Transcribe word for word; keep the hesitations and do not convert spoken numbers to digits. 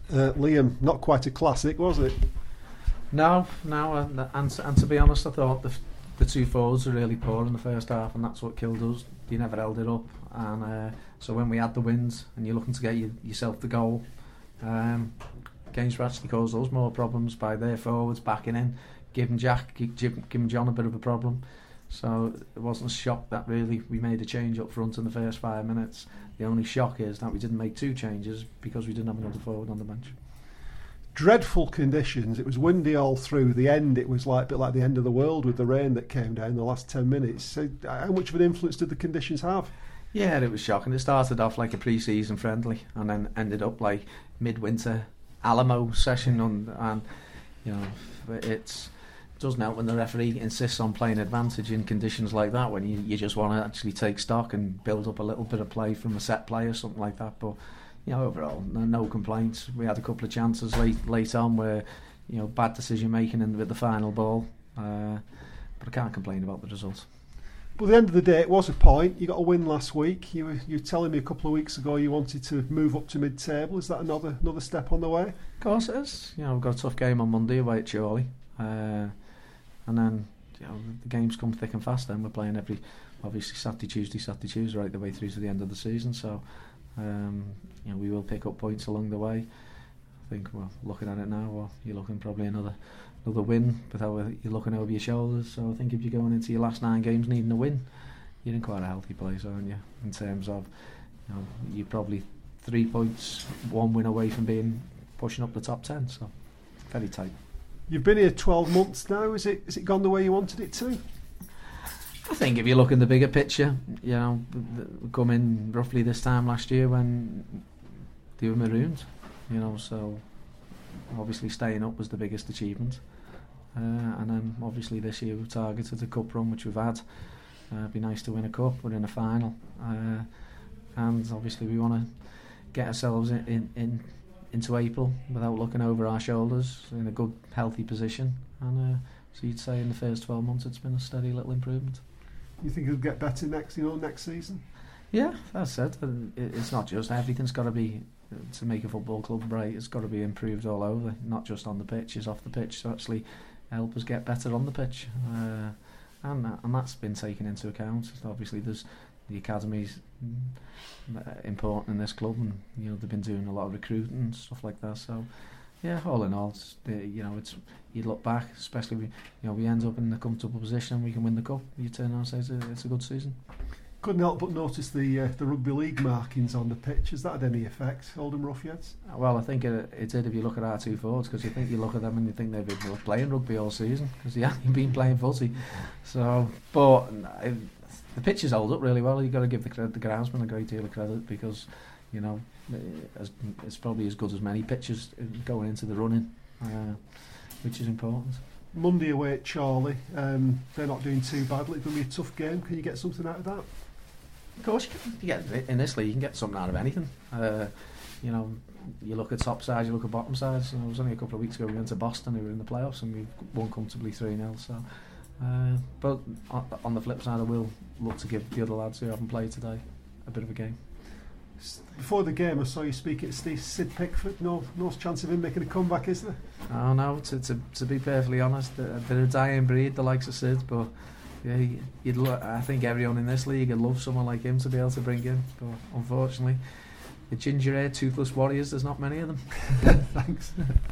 Uh, Liam, not quite a classic, was it? No, no, and, and, and to be honest, I thought the, the two forwards were really poor in the first half, and that's what killed us. You never held it up, and uh, so when we had the wins, and you're looking to get you, yourself the goal, um, Gainsborough actually caused us more problems by their forwards backing in, giving Jack, giving, giving John a bit of a problem. So it wasn't a shock that really we made a change up front in the first five minutes. The only shock is that we didn't make two changes because we didn't have another forward on the bench. Dreadful conditions. It was windy all through. The end, it was like a bit like the end of the world with the rain that came down in the last ten minutes. So how much of an influence did the conditions have? Yeah, it was shocking. It started off like a pre-season friendly and then ended up like midwinter Alamo session on, and you know it's it doesn't help when the referee insists on playing advantage in conditions like that, when you, you just want to actually take stock and build up a little bit of play from a set play or something like that. But you know, overall, no, no complaints. We had a couple of chances late late on where, you know, bad decision making in with the final ball, uh, but I can't complain about the result. But at the end of the day, it was a point. You got a win last week. You were you were telling me a couple of weeks ago you wanted to move up to mid-table. Is that another another step on the way? Of course it is. You know, we've got a tough game on Monday away at Chorley, uh, and then you know the games come thick and fast. Then we're playing every, obviously Saturday, Tuesday, Saturday, Tuesday, right the way through to the end of the season. So um, you know we will pick up points along the way. I think, well, looking at it now, well, you're looking probably another another win, but you're looking over your shoulders. So I think if you're going into your last nine games needing a win, you're in quite a healthy place, aren't you? In terms of, you know, you're probably three points, one win away from being pushing up the top ten. So very tight. You've been here twelve months now. Is it is it gone the way you wanted it to? I think if you look in the bigger picture, you know, we come in roughly this time last year when they were marooned, you know, so obviously staying up was the biggest achievement. Uh, and then obviously this year we've targeted a cup run, which we've had. Uh, it'd be nice to win a cup. We're in a final, uh, and obviously we want to get ourselves in, in, in into April without looking over our shoulders, in a good, healthy position. And uh, so you'd say in the first twelve months it's been a steady little improvement. You think it'll get better next, you know, next season? Yeah, that's it. It's not just everything's got to be to make a football club bright. It's got to be improved all over, not just on the pitch, it's off the pitch. So actually help us get better on the pitch, uh, and and that's been taken into account. Obviously, there's the academy's important in this club, and you know they've been doing a lot of recruiting and stuff like that. So yeah, all in all, it's, you know, it's you look back, especially we, you know, we end up in a comfortable position, we can win the cup. You turn around and say it's a, it's a good season. Couldn't help but notice the uh, the rugby league markings on the pitch. Has that had any effect, Oldham Ruffians? Well, I think it, it did if you look at our two forwards, because you think you look at them and you think they've been playing rugby all season, because they haven't been playing footy. So, but uh, the pitches hold up really well. You've got to give the, the groundsman a great deal of credit, because you know it's, it's probably as good as many pitches going into the running, uh, which is important. Monday away at Chorley, um, they're not doing too badly. It's going to be a tough game. Can you get something out of that? Of course, you can you get in this league. You can get something out of anything. Uh, you know, you look at top sides, you look at bottom sides. You know, it was only a couple of weeks ago we went to Boston, who were in the playoffs, and we won comfortably three nil. So, uh, but on, on the flip side, I will look to give the other lads who haven't played today a bit of a game. Before the game, I saw you speak at Steve Sid Pickford. No, no chance of him making a comeback, is there? Oh no. To to, to be perfectly honest, they're a dying breed, the likes of Sid, but. Yeah, you'd lo- I think everyone in this league would love someone like him to be able to bring in, but unfortunately, the ginger-haired, toothless warriors, there's not many of them. Thanks.